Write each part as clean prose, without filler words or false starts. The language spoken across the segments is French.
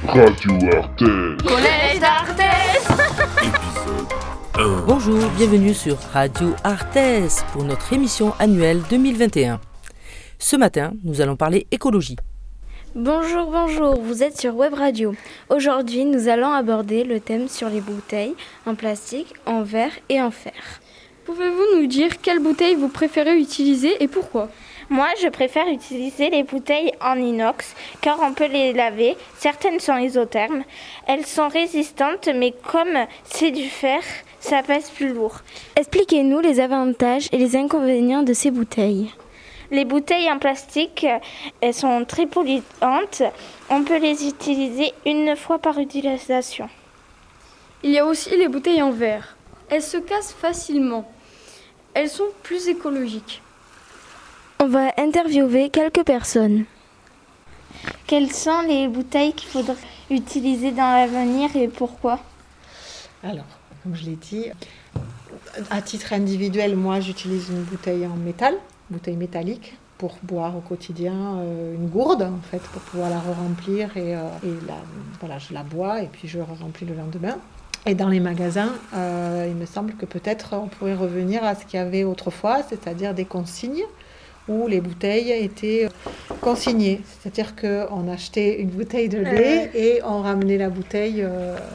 Radio Arthez. Collège d'Arthez. Bonjour, bienvenue sur Radio Arthez pour notre émission annuelle 2021. Ce matin, nous allons parler écologie. Bonjour, vous êtes sur Web Radio. Aujourd'hui, nous allons aborder le thème sur les bouteilles en plastique, en verre et en fer. Pouvez-vous nous dire quelles bouteilles vous préférez utiliser et pourquoi ? Moi, je préfère utiliser les bouteilles en inox car on peut les laver. Certaines sont isothermes. Elles sont résistantes, mais comme c'est du fer, ça pèse plus lourd. Expliquez-nous les avantages et les inconvénients de ces bouteilles. Les bouteilles en plastique, elles sont très polluantes. On peut les utiliser une fois par utilisation. Il y a aussi les bouteilles en verre. Elles se cassent facilement. Elles sont plus écologiques. On va interviewer quelques personnes. Quelles sont les bouteilles qu'il faudrait utiliser dans l'avenir et pourquoi ? Alors, comme je l'ai dit, à titre individuel, moi j'utilise une bouteille en métal, bouteille métallique, pour boire au quotidien, une gourde en fait, pour pouvoir la re-remplir je la bois et puis je re-remplis le lendemain. Et dans les magasins, il me semble que peut-être on pourrait revenir à ce qu'il y avait autrefois, c'est-à-dire des consignes où les bouteilles étaient consignées. C'est-à-dire qu'on achetait une bouteille de lait et on ramenait la bouteille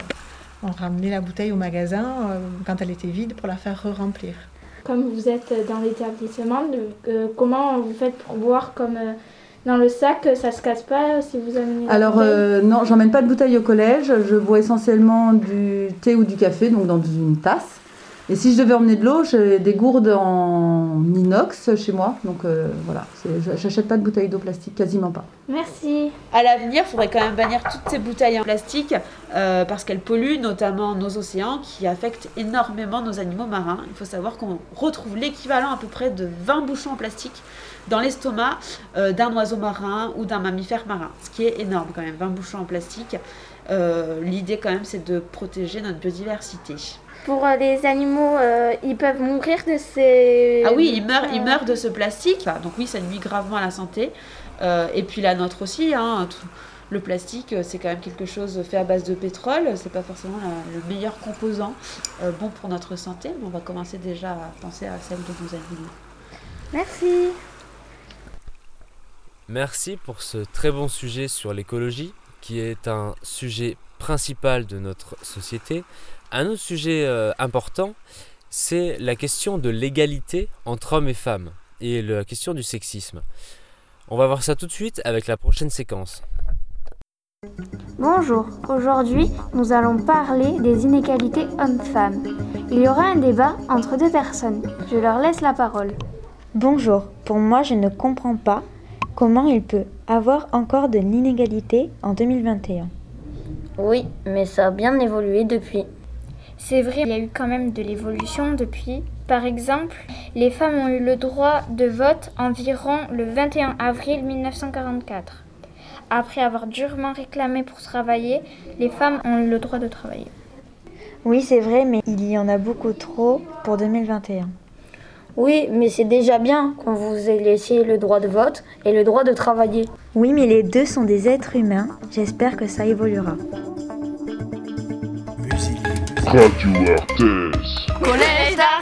au magasin quand elle était vide pour la faire re-remplir. Comme vous êtes dans l'établissement, comment vous faites pour boire comme dans le sac, ça ne se casse pas si vous amenez la bouteille ? Non, j'emmène pas de bouteille au collège. Je bois essentiellement du thé ou du café, donc dans une tasse. Et si je devais emmener de l'eau, j'ai des gourdes en inox chez moi. Donc voilà, j'achète pas de bouteilles d'eau plastique, quasiment pas. Merci. À l'avenir, il faudrait quand même bannir toutes ces bouteilles en plastique parce qu'elles polluent notamment nos océans qui affectent énormément nos animaux marins. Il faut savoir qu'on retrouve l'équivalent à peu près de 20 bouchons en plastique dans l'estomac d'un oiseau marin ou d'un mammifère marin. Ce qui est énorme quand même, 20 bouchons en plastique. L'idée quand même, c'est de protéger notre biodiversité. Pour les animaux, ils peuvent mourir de ces... Ah oui, ils meurent de ce plastique. Donc oui, ça nuit gravement à la santé. Et puis la nôtre aussi. Le plastique, c'est quand même quelque chose fait à base de pétrole. C'est pas forcément le meilleur composant bon pour notre santé. Mais on va commencer déjà à penser à celle de nos animaux. Merci. Merci pour ce très bon sujet sur l'écologie, qui est un sujet principal de notre société. Un autre sujet important, c'est la question de l'égalité entre hommes et femmes et la question du sexisme. On va voir ça tout de suite avec la prochaine séquence. Bonjour, aujourd'hui nous allons parler des inégalités hommes-femmes. Il y aura un débat entre deux personnes. Je leur laisse la parole. Bonjour, pour moi je ne comprends pas comment il peut avoir encore de l'inégalité en 2021. Oui, mais ça a bien évolué depuis. C'est vrai, il y a eu quand même de l'évolution depuis. Par exemple, les femmes ont eu le droit de vote environ le 21 avril 1944. Après avoir durement réclamé pour travailler, les femmes ont eu le droit de travailler. Oui, c'est vrai, mais il y en a beaucoup trop pour 2021. Oui, mais c'est déjà bien qu'on vous ait laissé le droit de vote et le droit de travailler. Oui, mais les deux sont des êtres humains. J'espère que ça évoluera. Radio Arthez. Collège d'Arthez.